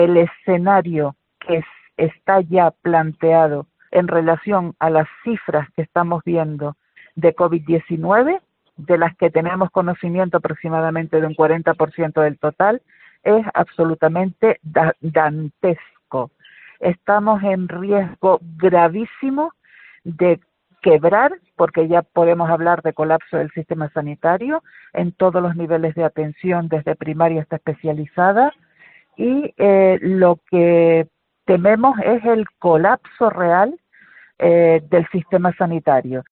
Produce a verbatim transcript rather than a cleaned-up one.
el escenario que es, está ya planteado en relación a las cifras que estamos viendo de COVID diecinueve, de las que tenemos conocimiento aproximadamente de un cuarenta por ciento del total, es absolutamente da dantesco. Estamos en riesgo gravísimo de quebrar, porque ya podemos hablar de colapso del sistema sanitario en todos los niveles de atención, desde primaria hasta especializada, y eh, lo que tememos es el colapso real eh, del sistema sanitario.